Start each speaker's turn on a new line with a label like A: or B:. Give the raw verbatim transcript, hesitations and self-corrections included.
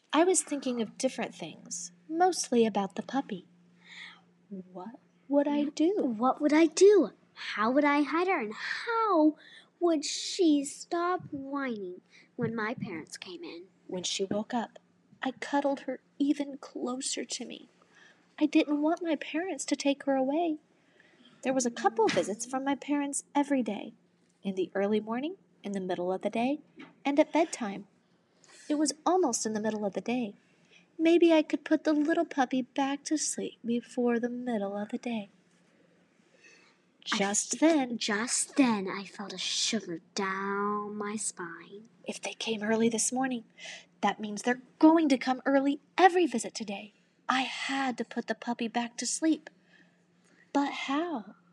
A: I was thinking of different things, mostly about the puppy. What would I do?
B: What would I do? How would I hide her? And how would she stop whining when my parents came in?
A: When she woke up, I cuddled her even closer to me. I didn't want my parents to take her away. There was a couple visits from my parents every day, in the early morning, in the middle of the day, and at bedtime. It was almost in the middle of the day. Maybe I could put the little puppy back to sleep before the middle of the day. Just then,
B: Just then, I felt a shiver down my spine.
A: if they came early this morning, that means they're going to come early every visit today. I had to put the puppy back to sleep. But how?